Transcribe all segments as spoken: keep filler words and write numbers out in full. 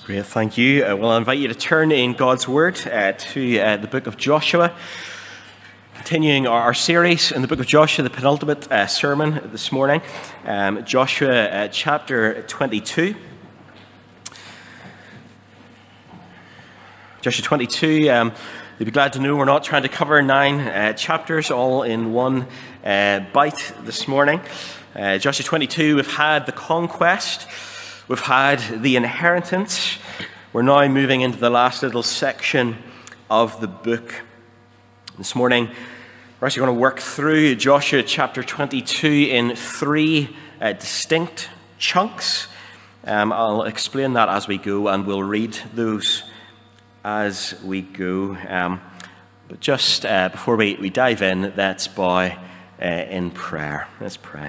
Great, thank you. Uh, well, I invite you to turn in God's Word uh, to uh, the book of Joshua. Continuing our, our series in the book of Joshua, the penultimate uh, sermon this morning. Um, Joshua uh, chapter twenty-two. Joshua twenty-two, um, you'll be glad to know we're not trying to cover nine uh, chapters all in one uh, bite this morning. Uh, Joshua twenty-two, we've had the conquest. We've had the inheritance. We're now moving into the last little section of the book. This morning, we're actually going to work through Joshua chapter twenty-two in three uh, distinct chunks. Um, I'll explain that as we go, and we'll read those as we go. Um, but just uh, before we, we dive in, let's bow uh, in prayer. Let's pray.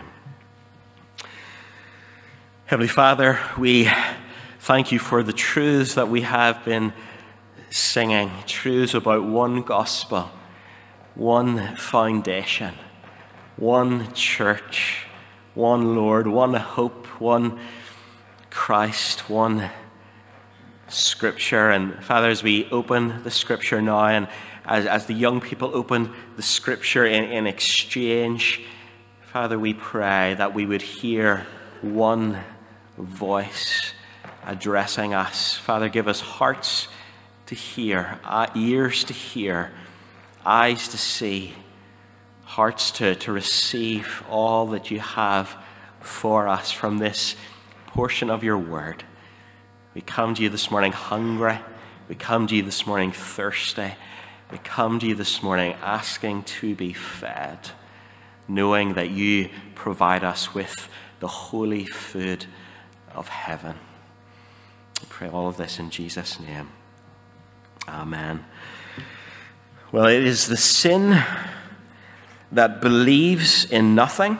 Heavenly Father, we thank you for the truths that we have been singing, truths about one gospel, one foundation, one church, one Lord, one hope, one Christ, one Scripture. And Father, as we open the Scripture now, and as, as the young people open the Scripture in, in exchange, Father, we pray that we would hear one voice addressing us. Father, give us hearts to hear, ears to hear, eyes to see, hearts to, to receive all that you have for us from this portion of your word. We come to you this morning hungry. We come to you this morning thirsty. We come to you this morning asking to be fed, knowing that you provide us with the holy food of heaven. I pray all of this in Jesus' name. Amen. Well, it is the sin that believes in nothing,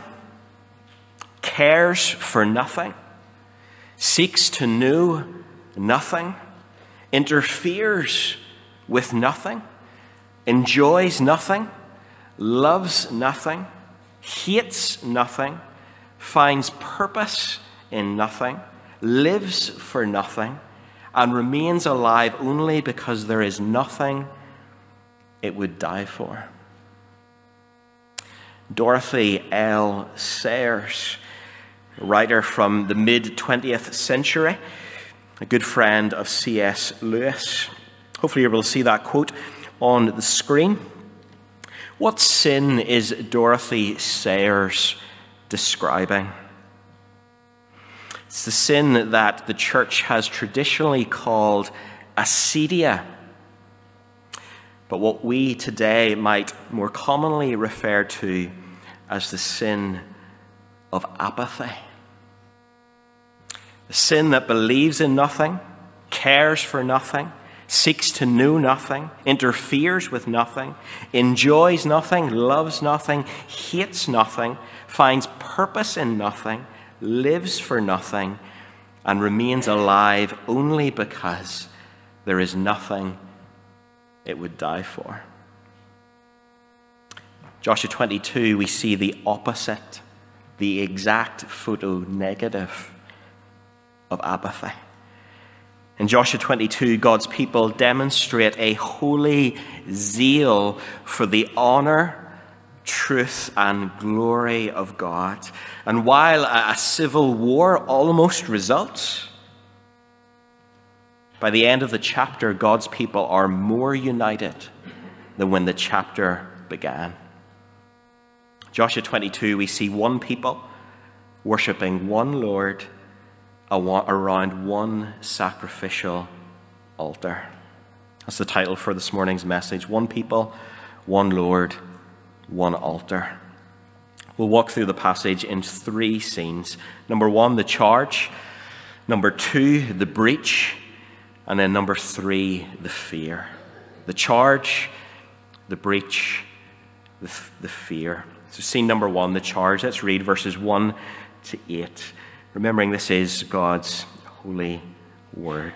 cares for nothing, seeks to know nothing, interferes with nothing, enjoys nothing, loves nothing, hates nothing, finds purpose in nothing, lives for nothing, and remains alive only because there is nothing it would die for. Dorothy L. Sayers, a writer from the mid-twentieth century, a good friend of C S Lewis. Hopefully you're able to see that quote on the screen. What sin is Dorothy Sayers describing? It's the sin that the church has traditionally called acedia, but what we today might more commonly refer to as the sin of apathy. The sin that believes in nothing, cares for nothing, seeks to know nothing, interferes with nothing, enjoys nothing, loves nothing, hates nothing, finds purpose in nothing, lives for nothing, and remains alive only because there is nothing it would die for. Joshua twenty-two, we see the opposite, the exact photo negative of apathy. In Joshua twenty-two, God's people demonstrate a holy zeal for the honor, truth, and glory of God. And while a civil war almost results, by the end of the chapter, God's people are more united than when the chapter began. Joshua twenty-two, we see one people worshiping one Lord around one sacrificial altar. That's the title for this morning's message. One people, one Lord, one altar. We'll walk through the passage in three scenes. Number one, the charge. Number two, the breach. And then number three, the fear. The charge, the breach, the, the fear. So scene number one, the charge. Let's read verses one to eight. Remembering this is God's holy word.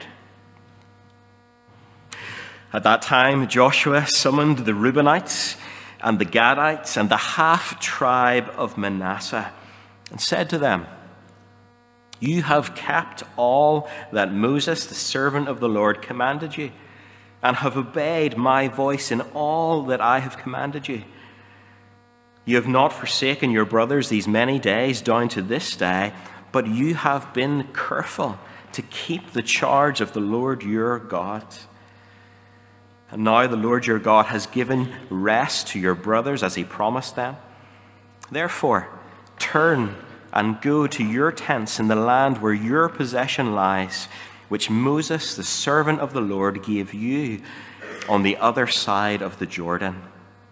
At that time, Joshua summoned the Reubenites and the Gadites and the half-tribe of Manasseh and said to them, You have kept all that Moses, the servant of the Lord, commanded you, and have obeyed my voice in all that I have commanded you. You have not forsaken your brothers these many days down to this day, but you have been careful to keep the charge of the Lord your God. And now the Lord your God has given rest to your brothers as he promised them. Therefore, turn and go to your tents in the land where your possession lies, which Moses, the servant of the Lord, gave you on the other side of the Jordan.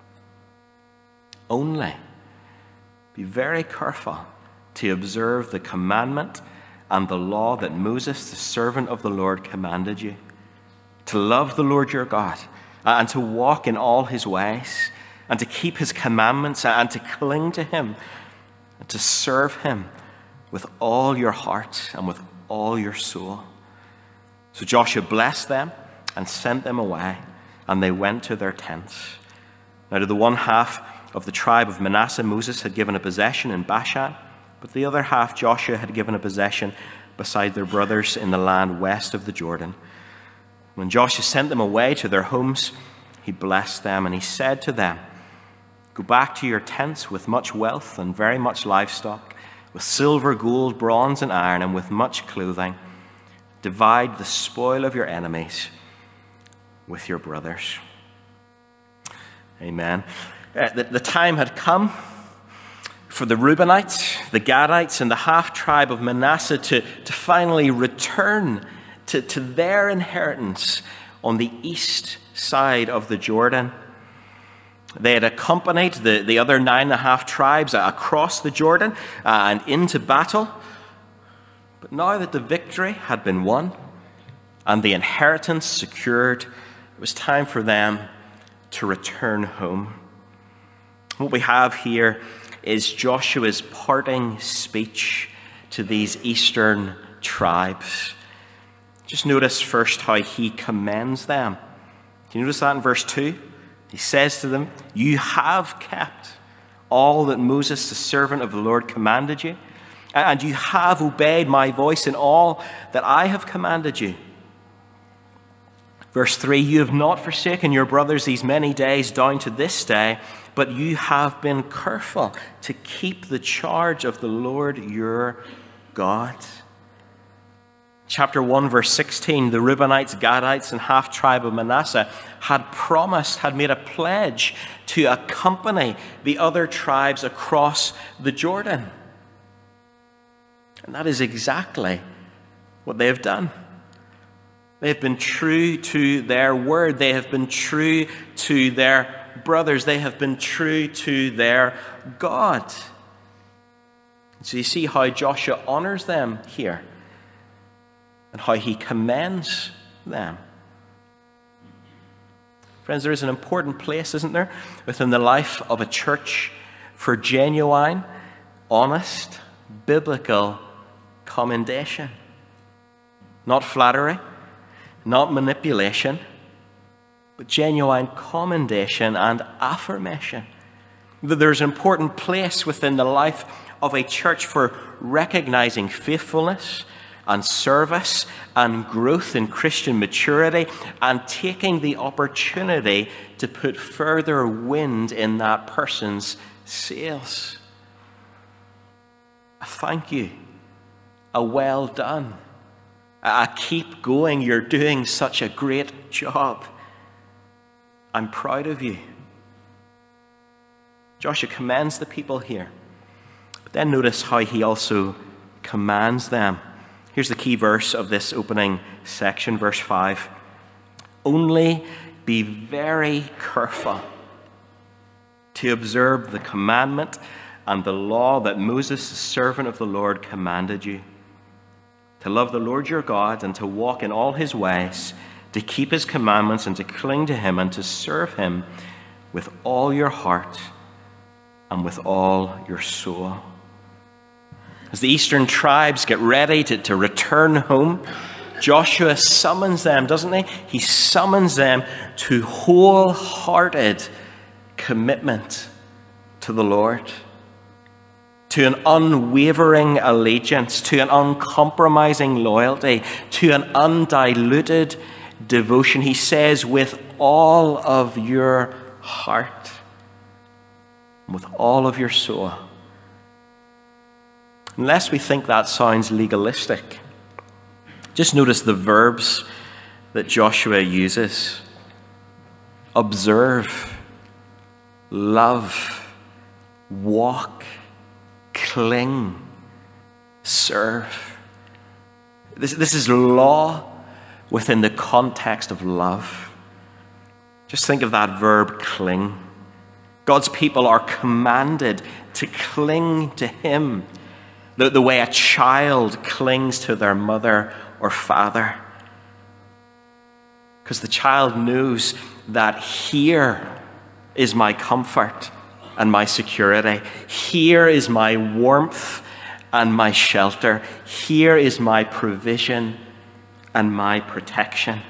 Only be very careful to observe the commandment and the law that Moses, the servant of the Lord, commanded you, to love the Lord your God and to walk in all his ways and to keep his commandments and to cling to him and to serve him with all your heart and with all your soul. So Joshua blessed them and sent them away, and they went to their tents. Now to the one half of the tribe of Manasseh, Moses had given a possession in Bashan, but the other half Joshua had given a possession beside their brothers in the land west of the Jordan. When Joshua sent them away to their homes, he blessed them, and he said to them, "Go back to your tents with much wealth and very much livestock, with silver, gold, bronze, and iron, and with much clothing. Divide the spoil of your enemies with your brothers." Amen. Uh, the, the time had come for the Reubenites, the Gadites, and the half-tribe of Manasseh to, to finally return to, to their inheritance on the east side of the Jordan. They had accompanied the, the other nine and a half tribes across the Jordan uh, and into battle. But now that the victory had been won and the inheritance secured, it was time for them to return home. What we have here is Joshua's parting speech to these eastern tribes. Just notice first how he commends them. Do you notice that in verse two? He says to them, "You have kept all that Moses, the servant of the Lord, commanded you, and you have obeyed my voice in all that I have commanded you." Verse three, "You have not forsaken your brothers these many days down to this day, but you have been careful to keep the charge of the Lord your God." Chapter one, verse sixteen, the Reubenites, Gadites, and half-tribe of Manasseh had promised, had made a pledge to accompany the other tribes across the Jordan. And that is exactly what they have done. They have been true to their word. They have been true to their brothers. They have been true to their God. So you see how Joshua honors them here and how he commends them. Friends, there is an important place, isn't there, within the life of a church for genuine, honest, biblical commendation. Not flattery, not manipulation, but genuine commendation and affirmation. That there's an important place within the life of a church for recognizing faithfulness and service and growth in Christian maturity and taking the opportunity to put further wind in that person's sails. A thank you, a well done, a keep going, you're doing such a great job. I'm proud of you. Joshua commends the people here. But then notice how he also commands them. Here's the key verse of this opening section, verse five. "Only be very careful to observe the commandment and the law that Moses, the servant of the Lord, commanded you, to love the Lord your God and to walk in all his ways, to keep his commandments and to cling to him and to serve him with all your heart and with all your soul." As the eastern tribes get ready to, to return home, Joshua summons them, doesn't he? He summons them to wholehearted commitment to the Lord. to an unwavering allegiance, to an uncompromising loyalty, to an undiluted devotion. He says, with all of your heart, with all of your soul. Unless we think that sounds legalistic, just notice the verbs that Joshua uses. Observe, love, walk, cling, serve. This, this is law within the context of love. Just think of that verb, cling. God's people are commanded to cling to him the, the way a child clings to their mother or father. Because the child knows that here is my comfort and my security. Here is my warmth and my shelter. Here is my provision and my protection.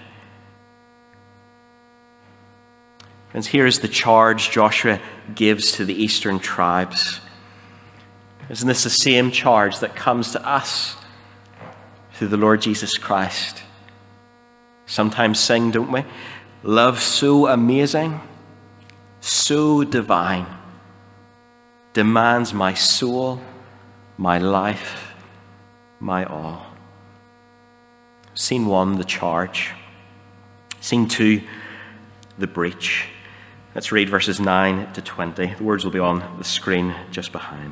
Friends, here is the charge Joshua gives to the eastern tribes. Isn't this the same charge that comes to us through the Lord Jesus Christ? Sometimes sing, don't we? Love so amazing, so divine, demands my soul, my life, my all. Scene one, the charge. Scene two, the breach. Let's read verses nine to twenty. The words will be on the screen just behind.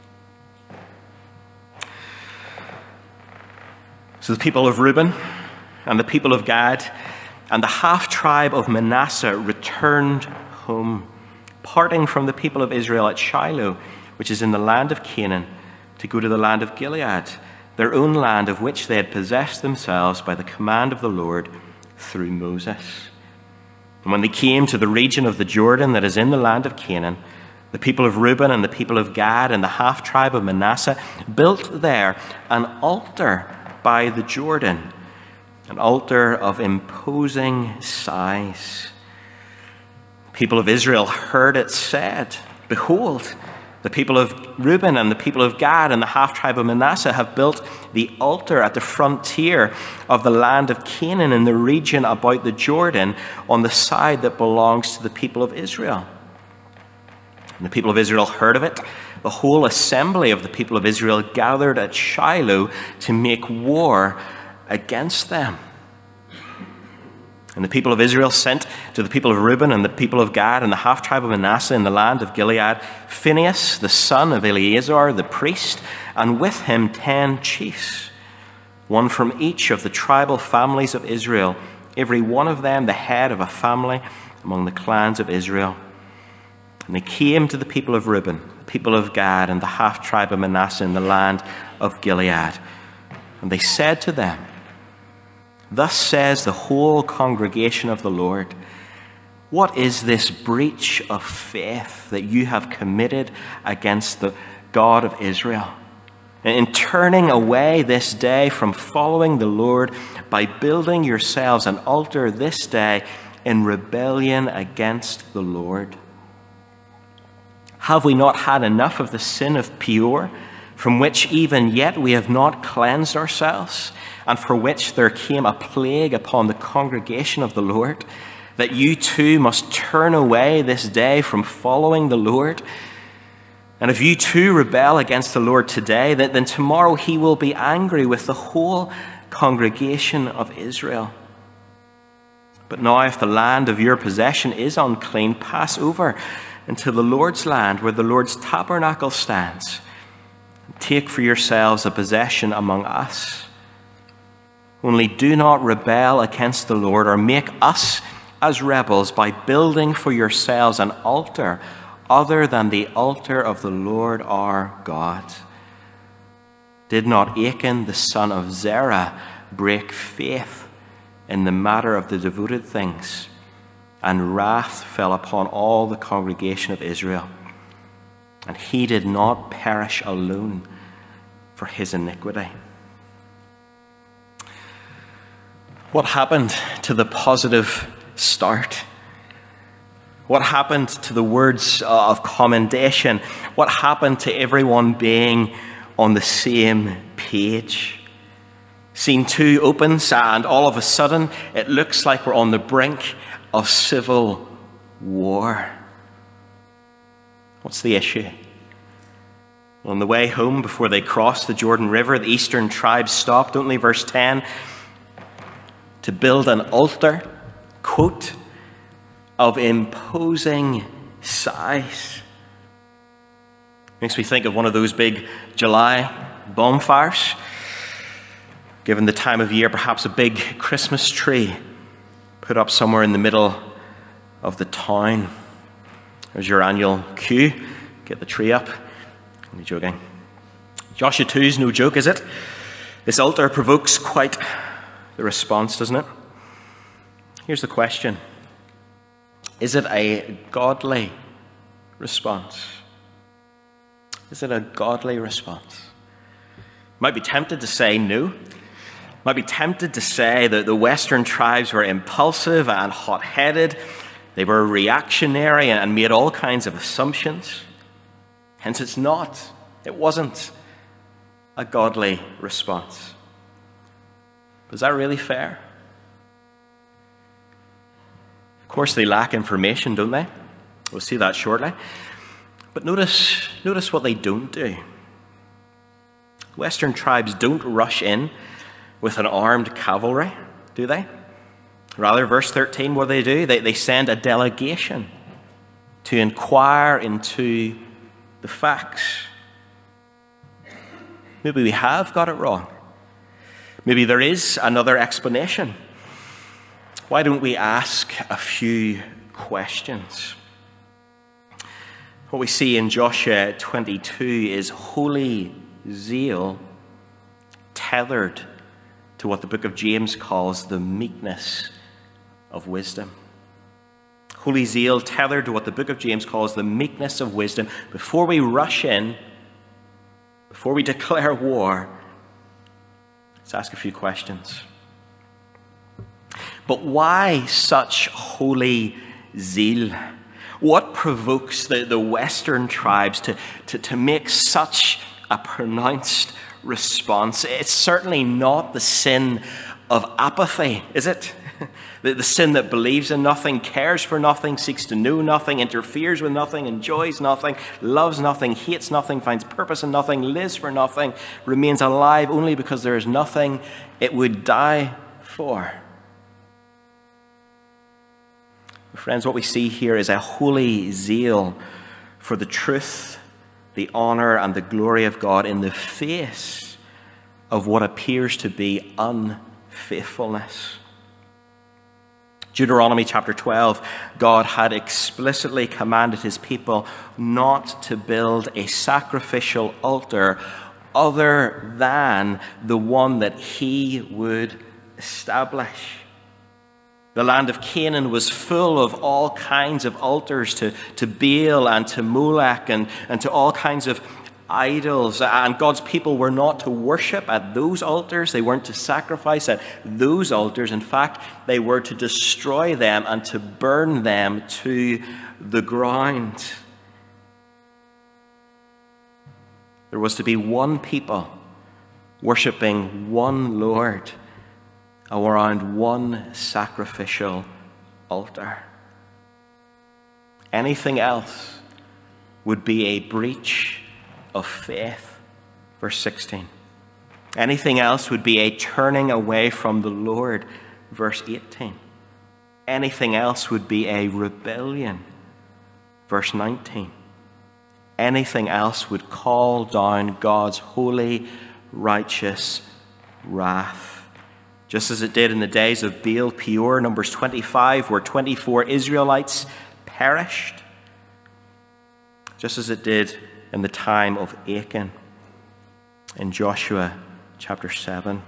So the people of Reuben and the people of Gad and the half-tribe of Manasseh returned home, parting from the people of Israel at Shiloh, which is in the land of Canaan, to go to the land of Gilead, their own land of which they had possessed themselves by the command of the Lord through Moses. And when they came to the region of the Jordan that is in the land of Canaan, the people of Reuben and the people of Gad and the half-tribe of Manasseh built there an altar by the Jordan, an altar of imposing size. People of Israel heard it said, behold, the people of Reuben and the people of Gad and the half-tribe of Manasseh have built the altar at the frontier of the land of Canaan in the region about the Jordan on the side that belongs to the people of Israel. And the people of Israel heard of it. The whole assembly of the people of Israel gathered at Shiloh to make war against them. And the people of Israel sent to the people of Reuben and the people of Gad and the half-tribe of Manasseh in the land of Gilead Phinehas, the son of Eleazar, the priest, and with him ten chiefs, one from each of the tribal families of Israel, every one of them the head of a family among the clans of Israel. And they came to the people of Reuben, the people of Gad, and the half-tribe of Manasseh in the land of Gilead. And they said to them, thus says the whole congregation of the Lord, what is this breach of faith that you have committed against the God of Israel? In turning away this day from following the Lord by building yourselves an altar this day in rebellion against the Lord. Have we not had enough of the sin of Peor, from which even yet we have not cleansed ourselves, and for which there came a plague upon the congregation of the Lord, that you too must turn away this day from following the Lord? And if you too rebel against the Lord today, then tomorrow he will be angry with the whole congregation of Israel. But now if the land of your possession is unclean, pass over into the Lord's land where the Lord's tabernacle stands. Take for yourselves a possession among us. Only do not rebel against the Lord or make us as rebels by building for yourselves an altar other than the altar of the Lord our God. Did not Achan the son of Zerah break faith in the matter of the devoted things? And wrath fell upon all the congregation of Israel. And he did not perish alone for his iniquity. What happened to the positive start? What happened to the words of commendation? What happened to everyone being on the same page? Scene two opens, and all of a sudden, it looks like we're on the brink of civil war. What's the issue? On the way home, before they crossed the Jordan River, the eastern tribes stopped, don't they? Verse ten, to build an altar, quote, of imposing size. Makes me think of one of those big July bonfires. Given the time of year, perhaps a big Christmas tree put up somewhere in the middle of the town. There's your annual cue. Get the tree up. I'm joking. Joshua two is no joke, is it? This altar provokes quite the response, doesn't it? Here's the question. Is it a godly response? Is it a godly response? Might be tempted to say no. Might be tempted to say that the Western tribes were impulsive and hot-headed. They were reactionary and made all kinds of assumptions. Hence, it's not, it wasn't a godly response. But is that really fair? Of course, they lack information, don't they? We'll see that shortly. But notice, notice what they don't do. Western tribes don't rush in with an armed cavalry, do they? Rather, verse thirteen, what do they do? They, they send a delegation to inquire into the facts. Maybe we have got it wrong. Maybe there is another explanation. Why don't we ask a few questions? What we see in Joshua twenty-two is holy zeal tethered to what the book of James calls the meekness of wisdom. Holy zeal tethered to what the book of James calls the meekness of wisdom. Before we rush in, before we declare war, let's ask a few questions. But why such holy zeal? What provokes the, the Western tribes to, to, to make such a pronounced response? It's certainly not the sin of apathy, is it? The, the sin that believes in nothing, cares for nothing, seeks to know nothing, interferes with nothing, enjoys nothing, loves nothing, hates nothing, finds purpose in nothing, lives for nothing, remains alive only because there is nothing it would die for. Friends, what we see here is a holy zeal for the truth, the honor, and the glory of God in the face of what appears to be unfaithfulness. Deuteronomy chapter twelve, God had explicitly commanded his people not to build a sacrificial altar other than the one that he would establish. The land of Canaan was full of all kinds of altars to, to Baal and to Molech and, and to all kinds of idols. And God's people were not to worship at those altars. They weren't to sacrifice at those altars. In fact, they were to destroy them and to burn them to the ground. There was to be one people worshiping one Lord around one sacrificial altar. Anything else would be a breach of faith. Verse sixteen. Anything else would be a turning away from the Lord. Verse eighteen. Anything else would be a rebellion. Verse nineteen. Anything else would call down God's holy, righteous wrath. Just as it did in the days of Baal Peor, Numbers twenty-five, where twenty-four Israelites perished. Just as it did in the time of Achan in Joshua chapter seven.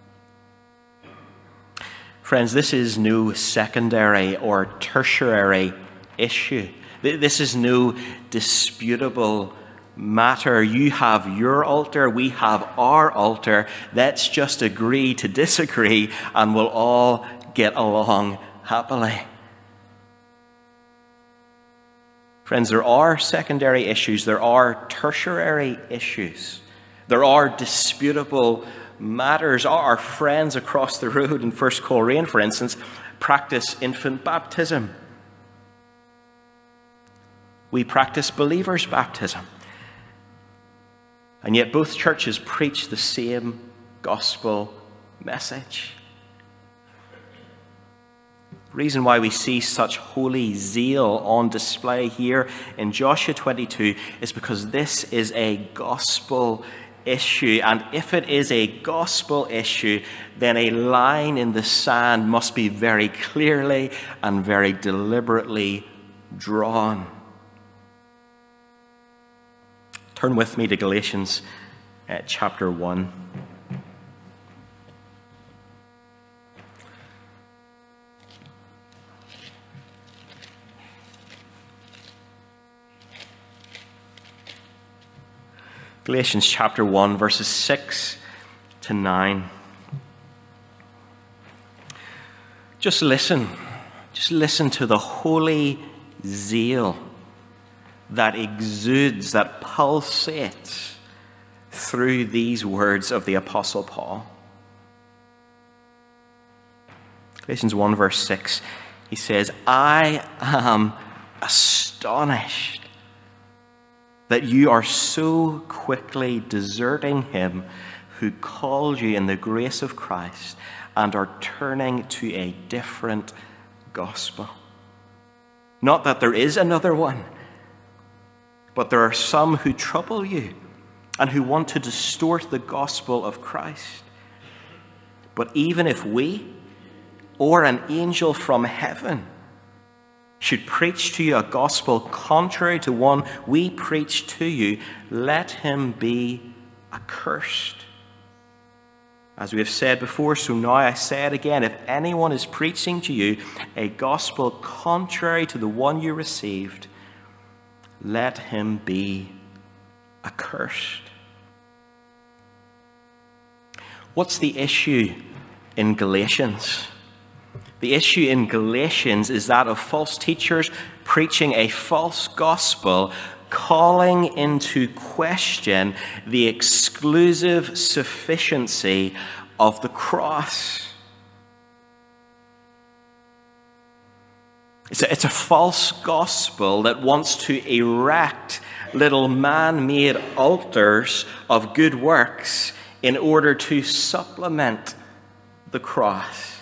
Friends, this is no secondary or tertiary issue. This is no disputable matter. You have your altar, we have our altar. Let's just agree to disagree and we'll all get along happily. Friends, there are secondary issues. There are tertiary issues. There are disputable matters. Our friends across the road in First Coleraine, for instance, practice infant baptism. We practice believers' baptism. And yet both churches preach the same gospel message. The reason why we see such holy zeal on display here in Joshua twenty-two is because this is a gospel issue. And if it is a gospel issue, then a line in the sand must be very clearly and very deliberately drawn. Turn with me to Galatians uh, chapter one. Galatians chapter one, verses six to nine. Just listen. Just listen to the holy zeal that exudes, that pulsates through these words of the Apostle Paul. Galatians one, verse six, he says, I am astonished that you are so quickly deserting him who called you in the grace of Christ and are turning to a different gospel. Not that there is another one, but there are some who trouble you and who want to distort the gospel of Christ. But even if we or an angel from heaven should preach to you a gospel contrary to one we preach to you, let him be accursed. As we have said before, so now I say it again, if anyone is preaching to you a gospel contrary to the one you received, let him be accursed. What's the issue in Galatians? The issue in Galatians is that of false teachers preaching a false gospel, calling into question the exclusive sufficiency of the cross. It's a, it's a false gospel that wants to erect little man-made altars of good works in order to supplement the cross.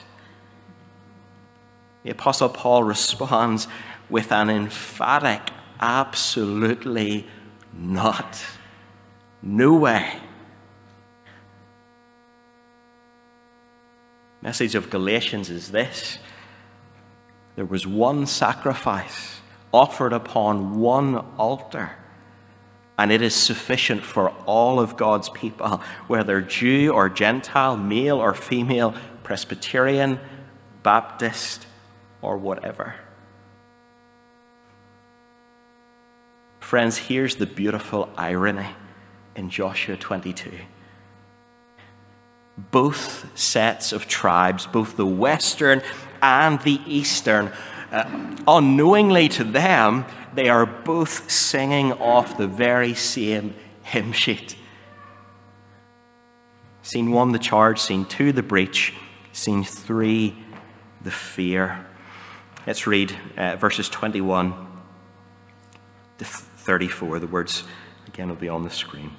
The Apostle Paul responds with an emphatic, absolutely not. No way. The message of Galatians is this: there was one sacrifice offered upon one altar, and it is sufficient for all of God's people, whether Jew or Gentile, male or female, Presbyterian, Baptist, or whatever. Friends, here's the beautiful irony in Joshua twenty-two. Both sets of tribes, both the western and the eastern, uh, unknowingly to them, they are both singing off the very same hymn sheet. Scene one, the charge. Scene two, the breach. Scene three, the fear. Let's read uh, verses twenty-one to thirty-four. The words, again, will be on the screen.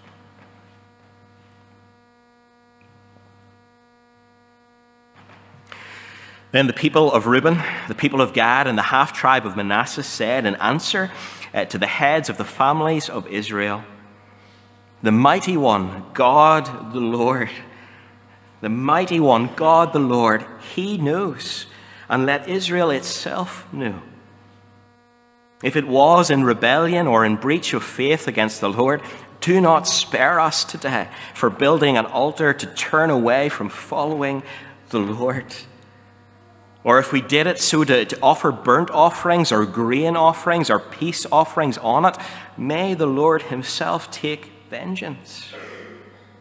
Then the people of Reuben, the people of Gad, and the half-tribe of Manasseh said in answer uh, to the heads of the families of Israel, the mighty one, God the Lord, the mighty one, God the Lord, he knows, and let Israel itself know. If it was in rebellion or in breach of faith against the Lord, do not spare us today for building an altar to turn away from following the Lord. Or if we did it so to, to offer burnt offerings or grain offerings or peace offerings on it, may the Lord himself take vengeance.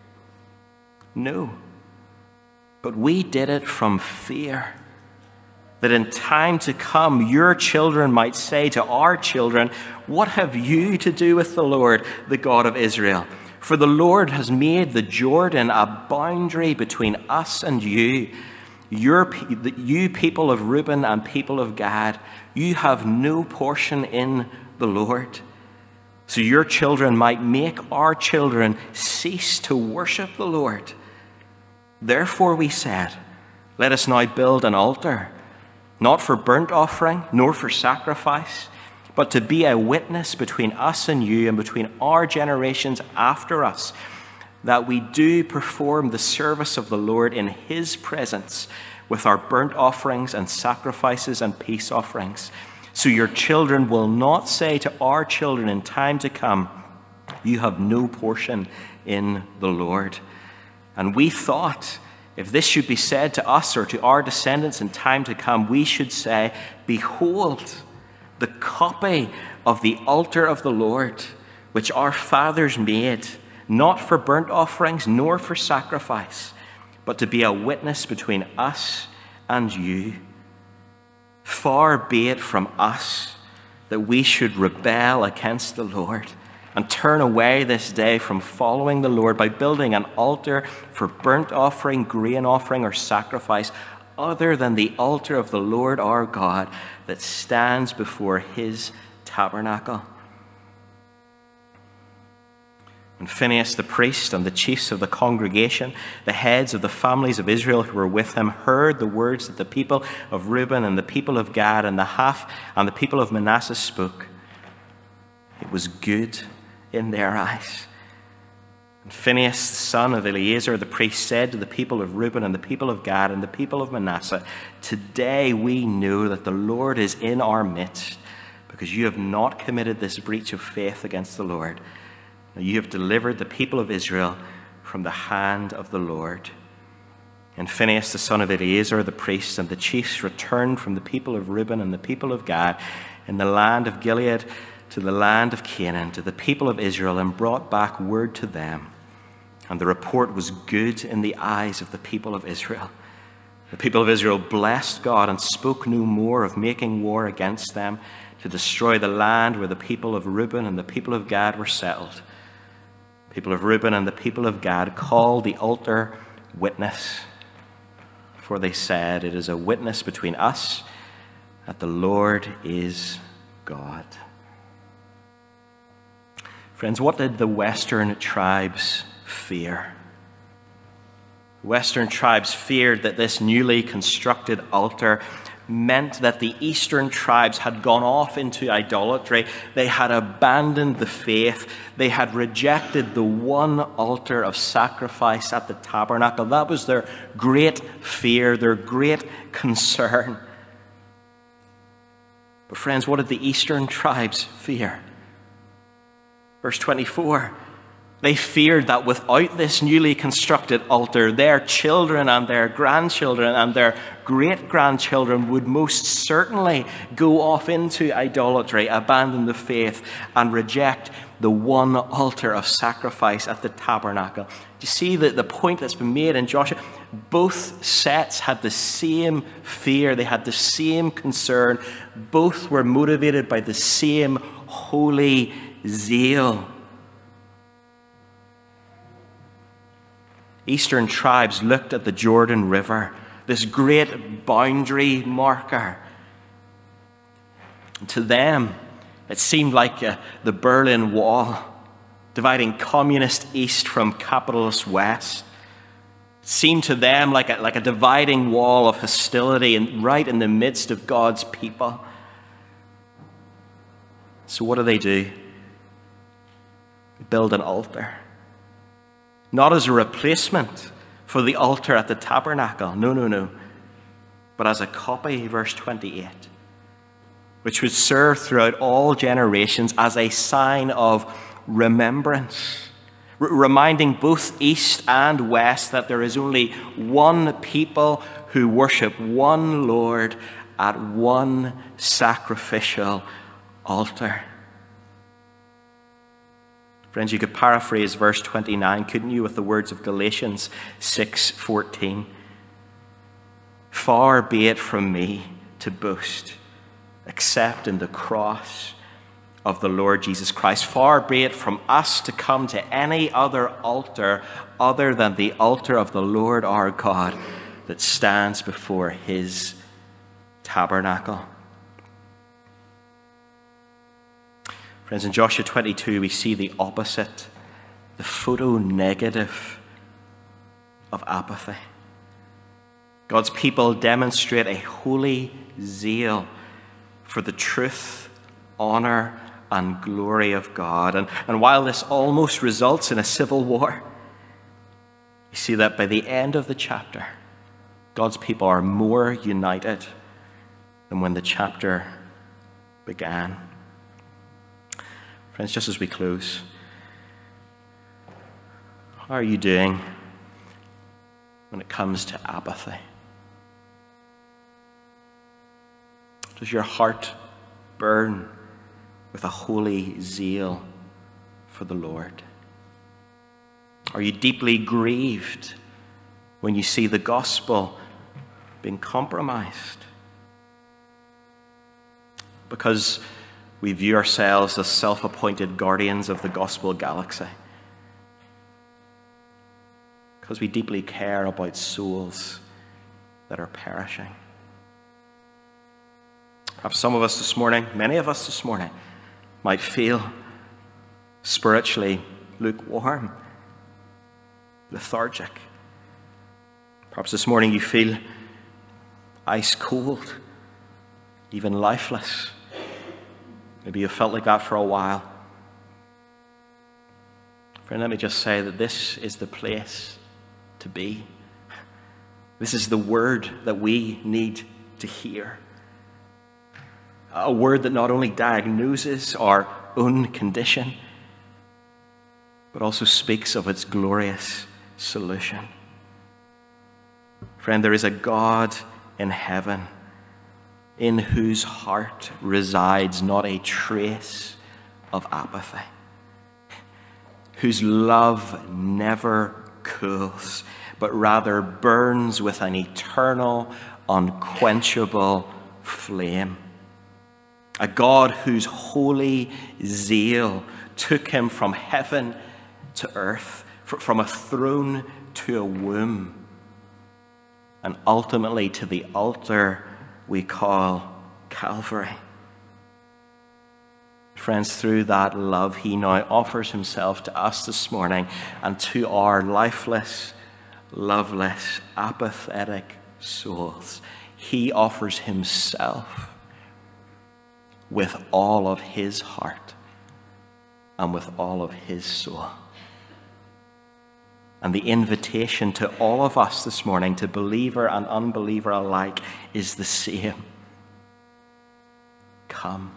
No, but we did it from fear that in time to come your children might say to our children, what have you to do with the Lord, the God of Israel? For the Lord has made the Jordan a boundary between us and you. Your, you people of Reuben and people of Gad, you have no portion in the Lord. So your children might make our children cease to worship the Lord. Therefore we said, let us now build an altar, not for burnt offering, nor for sacrifice, but to be a witness between us and you and between our generations after us, that we do perform the service of the Lord in his presence with our burnt offerings and sacrifices and peace offerings. So your children will not say to our children in time to come, you have no portion in the Lord. And we thought, if this should be said to us or to our descendants in time to come, we should say, behold, the copy of the altar of the Lord, which our fathers made, not for burnt offerings nor for sacrifice, but to be a witness between us and you. Far be it from us that we should rebel against the Lord and turn away this day from following the Lord by building an altar for burnt offering, grain offering, or sacrifice other than the altar of the Lord our God that stands before his tabernacle. And Phinehas the priest and the chiefs of the congregation, the heads of the families of Israel who were with him, heard the words that the people of Reuben and the people of Gad and the half and the people of Manasseh spoke. It was good in their eyes. And Phinehas, the son of Eleazar the priest, said to the people of Reuben and the people of Gad and the people of Manasseh, today we know that the Lord is in our midst, because you have not committed this breach of faith against the Lord. You have delivered the people of Israel from the hand of the Lord. And Phinehas, the son of Eleazar the priest, and the chiefs returned from the people of Reuben and the people of Gad in the land of Gilead to the land of Canaan, to the people of Israel, and brought back word to them. And the report was good in the eyes of the people of Israel. The people of Israel blessed God and spoke no more of making war against them to destroy the land where the people of Reuben and the people of Gad were settled. The people of Reuben and the people of Gad called the altar Witness, for they said, it is a witness between us that the Lord is God. Friends, what did the Western tribes fear? Western tribes feared that this newly constructed altar meant that the Eastern tribes had gone off into idolatry. They had abandoned the faith. They had rejected the one altar of sacrifice at the tabernacle. That was their great fear, their great concern. But friends, what did the Eastern tribes fear? Verse twenty-four, they feared that without this newly constructed altar, their children and their grandchildren and their great-grandchildren would most certainly go off into idolatry, abandon the faith, and reject the one altar of sacrifice at the tabernacle. Do you see the, the point that's been made in Joshua? Both sets had the same fear. They had the same concern. Both were motivated by the same holy zeal. Eastern tribes looked at the Jordan River, this great boundary marker. To them, it seemed like uh, the Berlin Wall, dividing communist East from capitalist West. It seemed to them like a, like a dividing wall of hostility and right in the midst of God's people. So what do they do? Build an altar. Not as a replacement for the altar at the tabernacle. No, no, no. But as a copy, verse twenty-eight, which would serve throughout all generations as a sign of remembrance, r- reminding both East and West that there is only one people who worship one Lord at one sacrificial altar. Friends, you could paraphrase verse twenty-nine, couldn't you, with the words of Galatians six fourteen. Far be it from me to boast except in the cross of the Lord Jesus Christ. Far be it from us to come to any other altar other than the altar of the Lord our God that stands before his tabernacle. Friends, in Joshua twenty-two, we see the opposite, the photo negative of apathy. God's people demonstrate a holy zeal for the truth, honor, and glory of God. And, and while this almost results in a civil war, you see that by the end of the chapter, God's people are more united than when the chapter began. Friends, just as we close, how are you doing when it comes to apathy? Does your heart burn with a holy zeal for the Lord? Are you deeply grieved when you see the gospel being compromised? Because we view ourselves as self-appointed guardians of the gospel galaxy. Because we deeply care about souls that are perishing. Perhaps some of us this morning, many of us this morning, might feel spiritually lukewarm, lethargic. Perhaps this morning you feel ice cold, even lifeless. Maybe you felt like that for a while. Friend, let me just say that this is the place to be. This is the word that we need to hear. A word that not only diagnoses our own condition, but also speaks of its glorious solution. Friend, there is a God in heaven in whose heart resides not a trace of apathy, whose love never cools, but rather burns with an eternal, unquenchable flame. A God whose holy zeal took him from heaven to earth, from a throne to a womb, and ultimately to the altar we call Calvary. Friends, through that love, he now offers himself to us this morning and to our lifeless, loveless, apathetic souls. He offers himself with all of his heart and with all of his soul. And the invitation to all of us this morning, to believer and unbeliever alike, is the same. Come.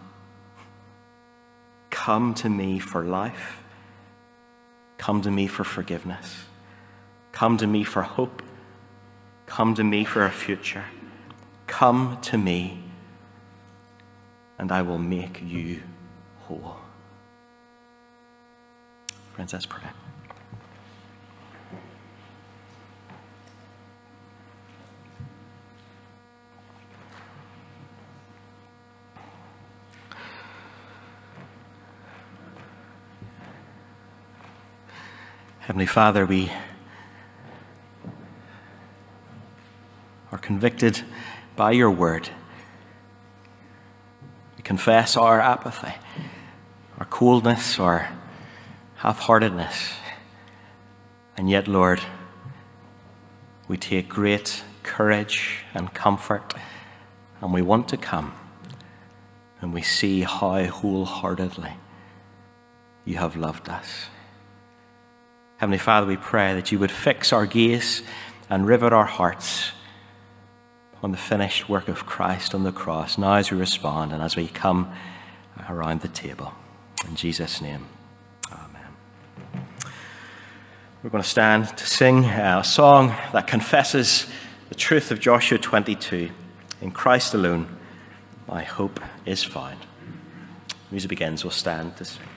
Come to me for life. Come to me for forgiveness. Come to me for hope. Come to me for a future. Come to me, and I will make you whole. Friends, let's pray. Heavenly Father, we are convicted by your word. We confess our apathy, our coldness, our half-heartedness. And yet, Lord, we take great courage and comfort, and we want to come, and we see how wholeheartedly you have loved us. Heavenly Father, we pray that you would fix our gaze and rivet our hearts on the finished work of Christ on the cross, now as we respond and as we come around the table. In Jesus' name, amen. We're going to stand to sing a song that confesses the truth of Joshua twenty-two. In Christ alone, my hope is found. Music begins, we'll stand to sing.